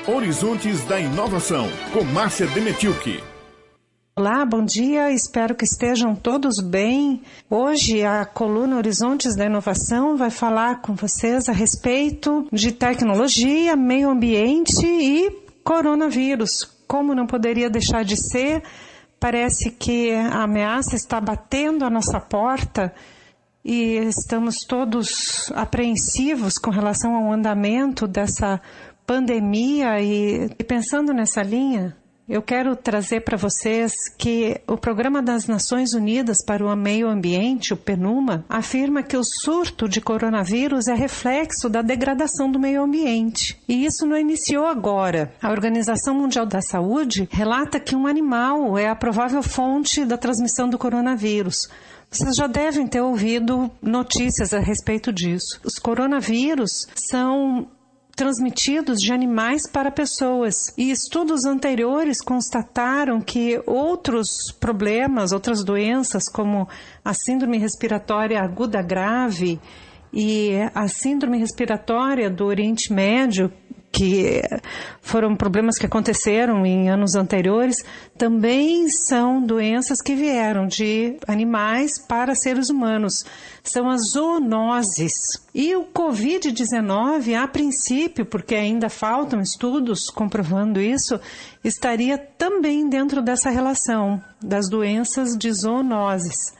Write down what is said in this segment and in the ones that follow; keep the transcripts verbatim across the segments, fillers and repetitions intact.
Horizontes da Inovação, com Márcia Demetilke. Olá, bom dia, espero que estejam todos bem. Hoje a coluna Horizontes da Inovação vai falar com vocês a respeito de tecnologia, meio ambiente e coronavírus. Como não poderia deixar de ser, parece que a ameaça está batendo à nossa porta e estamos todos apreensivos com relação ao andamento dessa pandemia. E, e pensando nessa linha, eu quero trazer para vocês que o Programa das Nações Unidas para o Meio Ambiente, o PNUMA, afirma que o surto de coronavírus é reflexo da degradação do meio ambiente. E isso não iniciou agora. A Organização Mundial da Saúde relata que um animal é a provável fonte da transmissão do coronavírus. Vocês já devem ter ouvido notícias a respeito disso. Os coronavírus são transmitidos de animais para pessoas. E estudos anteriores constataram que outros problemas, outras doenças, como a síndrome respiratória aguda grave e a síndrome respiratória do Oriente Médio, que foram problemas que aconteceram em anos anteriores, também são doenças que vieram de animais para seres humanos. São as zoonoses. E o covid dezenove, a princípio, porque ainda faltam estudos comprovando isso, estaria também dentro dessa relação das doenças de zoonoses.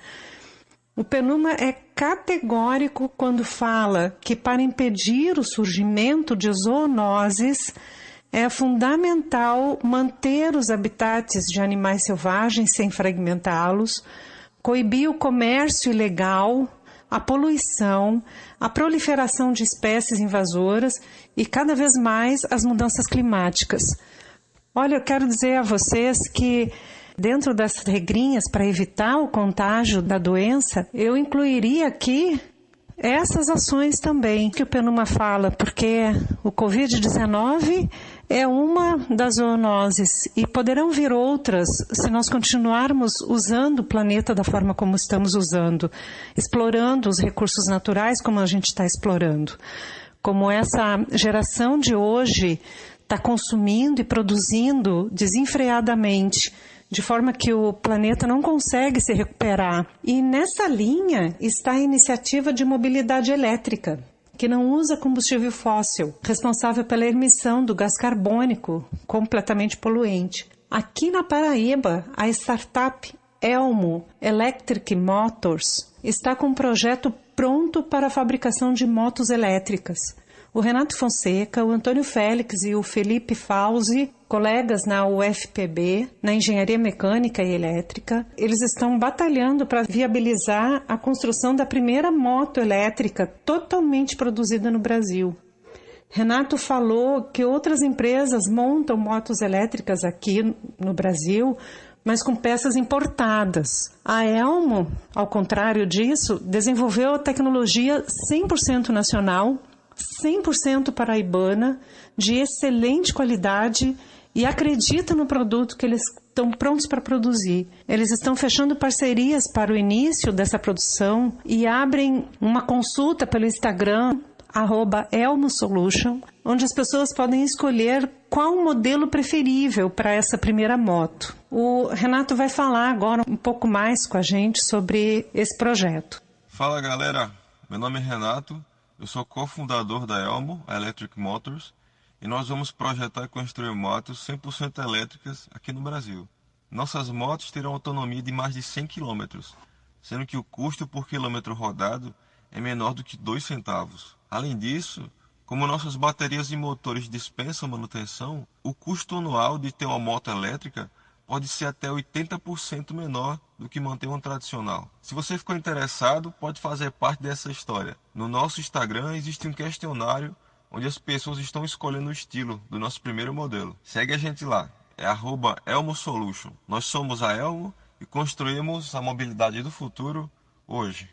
O PNUMA é categórico quando fala que para impedir o surgimento de zoonoses é fundamental manter os habitats de animais selvagens sem fragmentá-los, coibir o comércio ilegal, a poluição, a proliferação de espécies invasoras e cada vez mais as mudanças climáticas. Olha, eu quero dizer a vocês que dentro dessas regrinhas para evitar o contágio da doença, eu incluiria aqui essas ações também que o PNUMA fala, porque o covid dezenove é uma das zoonoses e poderão vir outras se nós continuarmos usando o planeta da forma como estamos usando, explorando os recursos naturais como a gente está explorando. Como essa geração de hoje está consumindo e produzindo desenfreadamente, de forma que o planeta não consegue se recuperar. E nessa linha está a iniciativa de mobilidade elétrica, que não usa combustível fóssil, responsável pela emissão do gás carbônico, completamente poluente. Aqui na Paraíba, a startup Elmo Electric Motors está com um projeto pronto para a fabricação de motos elétricas. O Renato Fonseca, o Antônio Félix e o Felipe Fauzi, colegas na U F P B, na Engenharia Mecânica e Elétrica, eles estão batalhando para viabilizar a construção da primeira moto elétrica totalmente produzida no Brasil. Renato falou que outras empresas montam motos elétricas aqui no Brasil, mas com peças importadas. A Elmo, ao contrário disso, desenvolveu a tecnologia cem por cento nacional, cem por cento paraibana, de excelente qualidade e acredita no produto que eles estão prontos para produzir. Eles estão fechando parcerias para o início dessa produção e abrem uma consulta pelo Instagram, arroba Elmo Solution, onde as pessoas podem escolher qual o modelo preferível para essa primeira moto. O Renato vai falar agora um pouco mais com a gente sobre esse projeto. Fala galera, meu nome é Renato. Eu sou cofundador da Elmo Electric Motors e nós vamos projetar e construir motos cem por cento elétricas aqui no Brasil. Nossas motos terão autonomia de mais de cem quilômetros, sendo que o custo por quilômetro rodado é menor do que dois centavos. Além disso, como nossas baterias e motores dispensam manutenção, o custo anual de ter uma moto elétrica pode ser até oitenta por cento menor do que manter uma tradicional. Se você ficou interessado, pode fazer parte dessa história. No nosso Instagram existe um questionário onde as pessoas estão escolhendo o estilo do nosso primeiro modelo. Segue a gente lá, é arroba Elmo Solution. Nós somos a Elmo e construímos a mobilidade do futuro hoje.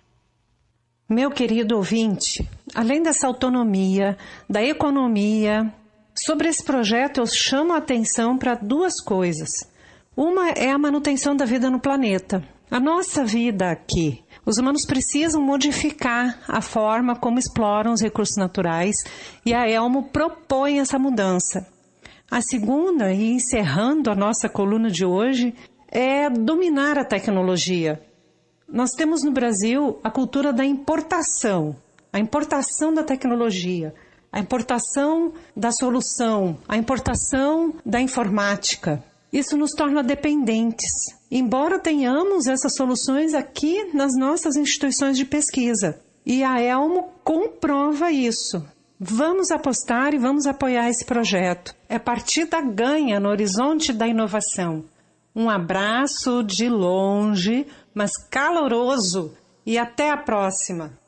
Meu querido ouvinte, além dessa autonomia, da economia, sobre esse projeto eu chamo a atenção para duas coisas. Uma é a manutenção da vida no planeta. A nossa vida aqui, os humanos precisam modificar a forma como exploram os recursos naturais e a Elmo propõe essa mudança. A segunda, e encerrando a nossa coluna de hoje, é dominar a tecnologia. Nós temos no Brasil a cultura da importação, a importação da tecnologia, a importação da solução, a importação da informática. Isso nos torna dependentes, embora tenhamos essas soluções aqui nas nossas instituições de pesquisa. E a Elmo comprova isso. Vamos apostar e vamos apoiar esse projeto. É partida ganha no horizonte da inovação. Um abraço de longe, mas caloroso, e até a próxima!